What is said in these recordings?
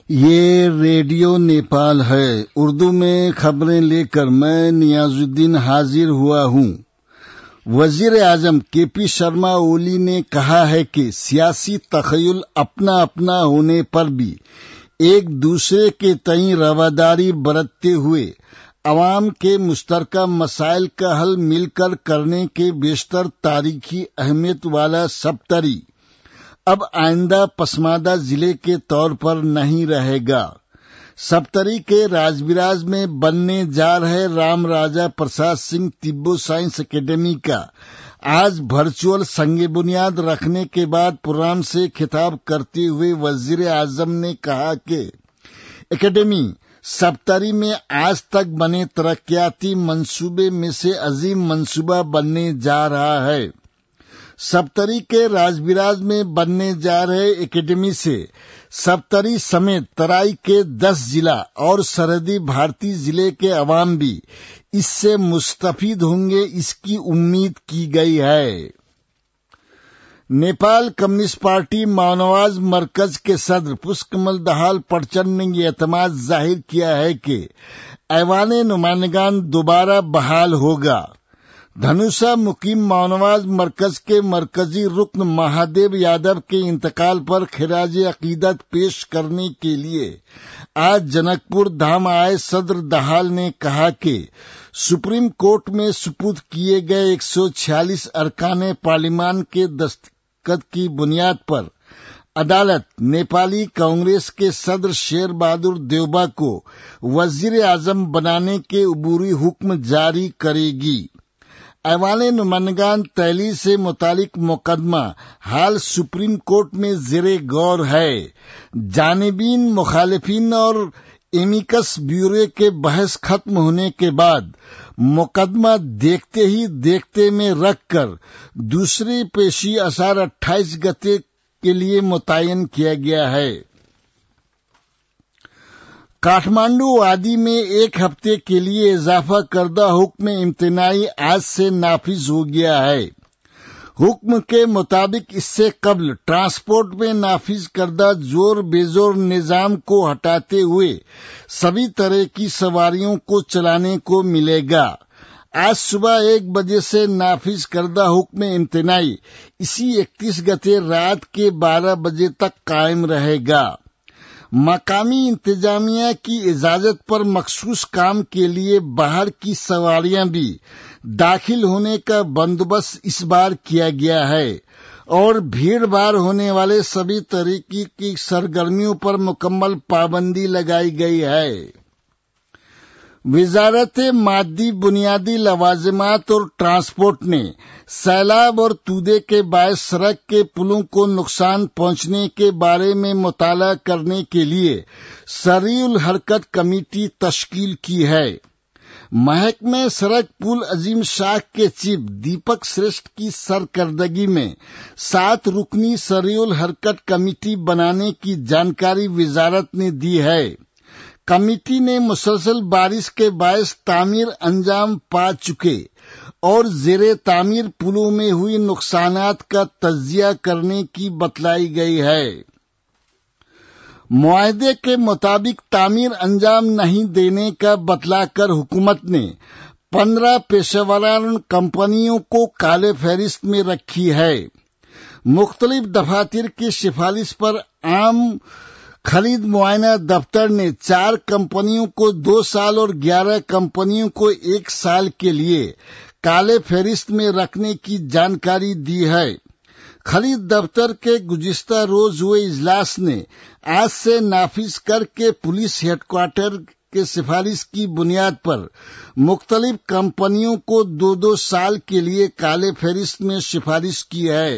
یہ ریڈیو نیپال ہے۔ اردو میں خبریں لے کر میں نیاز الدین حاضر ہوا ہوں۔ وزیر اعظم کے پی شرما اولی نے کہا ہے کہ سیاسی تخیل اپنا اپنا ہونے پر بھی ایک دوسرے کے تئیں رواداری برتتے ہوئے عوام کے مشترکہ مسائل کا حل مل کر کرنے کے بیشتر تاریخی اہمیت والا سبتری اب آئندہ پسماندہ ضلع کے طور پر نہیں رہے گا۔ سبتری کے راج براج میں بننے جا رہے رام راجہ پرساد سنگھ طب و سائنس اکیڈمی کا آج ورچوئل سنگ بنیاد رکھنے کے بعد پروگرام سے خطاب کرتے ہوئے وزیر اعظم نے کہا کہ اکیڈمی سبتری میں آج تک بنے ترقیاتی منصوبے میں سے عظیم منصوبہ بننے جا رہا ہے۔ سبتری کے راج براج میں بننے جا رہے اکیڈمی سے سبتری سمیت ترائی کے 10 ضلع اور سرحدی بھارتی ضلع کے عوام بھی اس سے مستفید ہوں گے، اس کی امید کی گئی ہے۔ نیپال کمیونسٹ پارٹی ماونواز مرکز کے صدر پشپکمل دہال پٹچند نے یہ اعتماد ظاہر کیا ہے کہ ایوان نمائندگان دوبارہ بحال ہوگا۔ دھنوشا مقیم ماونواز مرکز کے مرکزی رکن مہادیو یادو کے انتقال پر خراج عقیدت پیش کرنے کے لیے آج جنک پور دھام آئے صدر دہال نے کہا کہ سپریم کورٹ میں سپرد کیے گئے 146 ارکان پارلیمان کے دستخط کی بنیاد پر عدالت نیپالی کانگریس کے صدر شیر بہادر دیوبا کو وزیر اعظم بنانے کے عبوری حکم جاری کرے گی۔ ایوان نمائندگان تحلیل سے متعلق مقدمہ حال سپریم کورٹ میں زیر غور ہے۔ جانبین، مخالفین اور ایمیکس بیورو کے بحث ختم ہونے کے بعد مقدمہ دیکھتے ہی دیکھتے میں رکھ کر دوسری پیشی اثار 28 گتے کے لیے متعین کیا گیا ہے۔ کاٹھمانڈو وادی میں ایک ہفتے کے لیے اضافہ کردہ حکم امتناعی آج سے نافذ ہو گیا ہے۔ حکم کے مطابق اس سے قبل ٹرانسپورٹ میں نافذ کردہ زور بے زور نظام کو ہٹاتے ہوئے سبھی طرح کی سواریوں کو چلانے کو ملے گا۔ آج صبح 1 بجے سے نافذ کردہ حکم امتناعی اسی 31 گتے رات کے 12 بجے تک قائم رہے گا۔ مقامی انتظامیہ کی اجازت پر مخصوص کام کے لیے باہر کی سواریاں بھی داخل ہونے کا بندوبست اس بار کیا گیا ہے اور بھیڑ بھاڑ ہونے والے سبھی طریقے کی سرگرمیوں پر مکمل پابندی لگائی گئی ہے۔ وزارت مادی بنیادی لوازمات اور ٹرانسپورٹ نے سیلاب اور تودے کے باعث سڑک کے پلوں کو نقصان پہنچنے کے بارے میں مطالعہ کرنے کے لیے سریع الحرکت کمیٹی تشکیل کی ہے۔ محکمہ سڑک پل عظیم شاخ کے چیف دیپک شریشٹھ کی سرکردگی میں 7 رکنی سریع الحرکت کمیٹی بنانے کی جانکاری وزارت نے دی ہے۔ کمیٹی نے مسلسل بارش کے باعث تعمیر انجام پا چکے اور زیر تعمیر پلوں میں ہوئی نقصانات کا تجزیہ کرنے کی بتلائی گئی ہے۔ معاہدے کے مطابق تعمیر انجام نہیں دینے کا بتلا کر حکومت نے 15 پیشہ ورانہ کمپنیوں کو کالے فہرست میں رکھی ہے۔ مختلف دفاتر کی سفارش پر عام خرید معائنہ دفتر نے 4 کمپنیوں کو 2 سال اور 11 کمپنیوں کو 1 سال کے لیے کالے فہرست میں رکھنے کی جانکاری دی ہے۔ خرید دفتر کے گزشتہ روز ہوئے اجلاس نے آج سے نافذ کر کے پولیس ہیڈ کوارٹر کے سفارش کی بنیاد پر مختلف کمپنیوں کو 2 سال کے لیے کالے فہرست میں سفارش کی ہے۔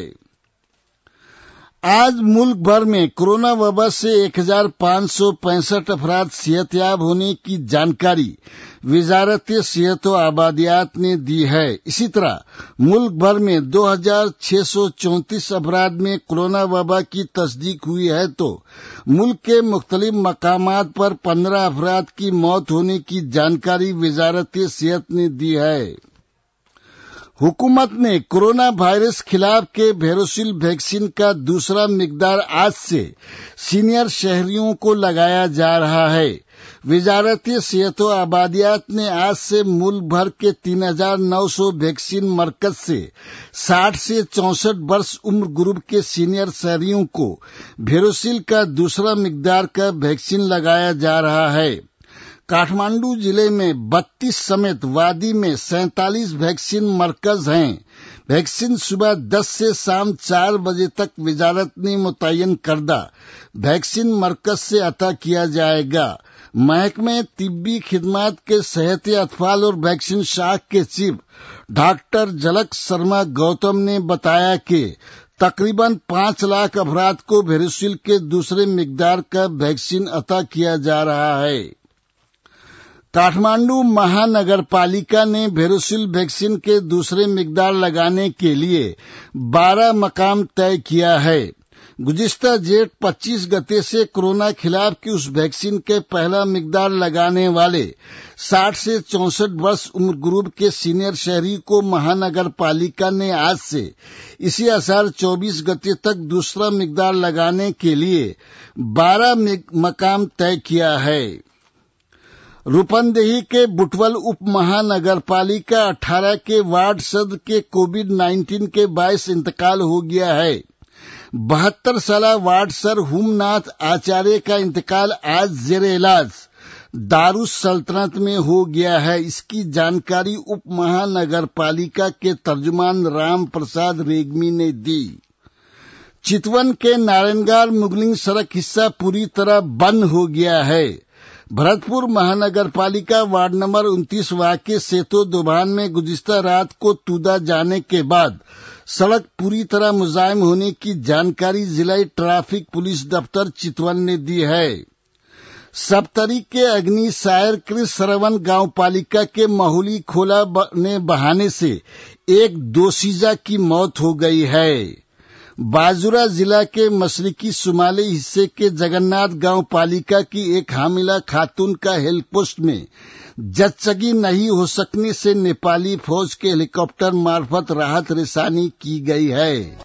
آج ملک بھر میں کورونا وبا سے 1565 افراد صحت یاب ہونے کی جانکاری وزارت صحت و آبادیات نے دی ہے۔ اسی طرح ملک بھر میں 2634 افراد میں کورونا وبا کی تصدیق ہوئی ہے تو ملک کے مختلف مقامات پر 15 افراد کی موت ہونے کی جانکاری وزارت صحت نے دی ہے۔ हुकूमत ने कोरोना वायरस खिलाफ के भेरोसिल वैक्सीन का दूसरा मिकदार आज से सीनियर शहरियों को लगाया जा रहा है। वजारती सेहत व आबादियात ने आज से मुल्क भर के 3,900 वैक्सीन मरकज से 60 से 64 वर्ष उम्र ग्रुप के सीनियर शहरियों को भेरोसिल का दूसरा मिकदार का वैक्सीन लगाया जा रहा है। काठमांडू जिले में 32 समेत वादी में 47 वैक्सीन मरकज हैं। वैक्सीन सुबह 10 से शाम 4 बजे तक वजारत ने मुतय्यन करदा वैक्सीन मरकज से अता किया जाएगा। महकमे तिब्बी खिदमात के सेहत अतफाल और वैक्सीन शाख के चीफ डॉक्टर झलक शर्मा गौतम ने बताया कि तकरीबन 5 लाख अफराद को भेरोसिल के दूसरे मिकदार का वैक्सीन अता किया जा रहा है। काठमांडू महानगर पालिका ने भेरोसिल वैक्सीन के दूसरे मिकदार लगाने के लिए 12 मकाम तय किया है। गुज़िश्ता जेठ 25 गते से कोरोना खिलाफ की उस वैक्सीन के पहला मिकदार लगाने वाले 60 से 64 वर्ष उम्र ग्रुप के सीनियर शहरी को महानगर पालिका ने आज से इसी आषाढ़ 24 गते तक दूसरा मिकदार लगाने के लिए 12 मकाम तय किया है। रूपंदेही के बुटवल उप महानगर पालिका 18 के वार्ड सदस्य के कोविड-19 के बायस इंतकाल हो गया है। 72 साला वार्ड सर हुमनाथ आचार्य का इंतकाल आज जेरे इलाज दारुस सल्तनत में हो गया है। इसकी जानकारी उप महानगर पालिका के तर्जुमान राम प्रसाद रेग्मी ने दी। चितवन के नारायणगढ़ मुगलिंग सड़क हिस्सा पूरी तरह बंद हो गया है। भरतपुर महानगर पालिका वार्ड नंबर 29 वाक़े सेतो दोभान में गुज़िश्ता रात को तूदा जाने के बाद सड़क पूरी तरह मुजाहिम होने की जानकारी जिला ट्रैफिक पुलिस दफ्तर चितवन ने दी है। सप्तरी के अग्नि सायर कृष्ण सरवन गांव पालिका के माहौली खोला ने बहाने से एक दोशीजा की मौत हो गई है। बाजुरा जिला के मशरिकी शुमाली हिस्से के जगन्नाथ गांव पालिका की एक हामिला खातून का हेल्थ पोस्ट में जच्चगी नहीं हो सकने से नेपाली फौज के हेलीकॉप्टर मार्फत राहत रसानी की गई है।